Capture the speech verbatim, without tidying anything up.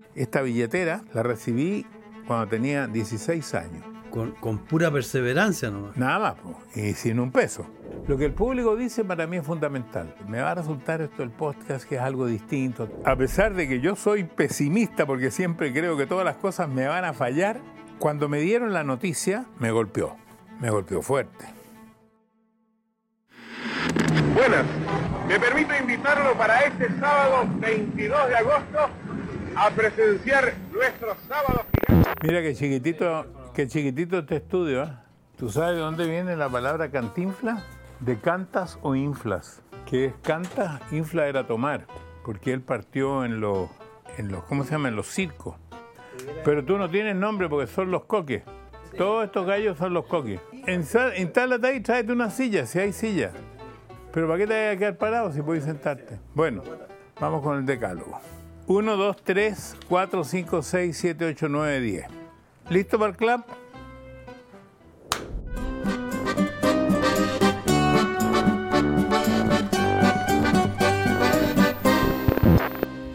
Esta billetera la recibí cuando tenía dieciséis años. Con, con pura perseverancia nomás. Nada más, po, y sin un peso. Lo que el público dice para mí es fundamental. Me va a resultar esto del podcast que es algo distinto. A pesar de que yo soy pesimista porque siempre creo que todas las cosas me van a fallar, cuando me dieron la noticia me golpeó, me golpeó fuerte. Buenas, me permito invitarlo para este sábado veintidós de agosto a presenciar nuestro sábado final. Mira que chiquitito, que chiquitito este estudio, ¿eh? ¿Tú sabes de dónde viene la palabra cantinfla? De cantas o inflas. Que es cantas, infla era tomar, porque él partió en los, en los, ¿cómo se llama? En los circos. Pero tú no tienes nombre porque son los coques. Todos estos gallos son los coques. Instálate ahí, tráete una silla, si hay silla. Pero ¿para qué te vas a quedar parado si puedes sentarte? Bueno, vamos con el decálogo. uno, dos, tres, cuatro, cinco, seis, siete, ocho, nueve, diez. ¿Listo para el clap?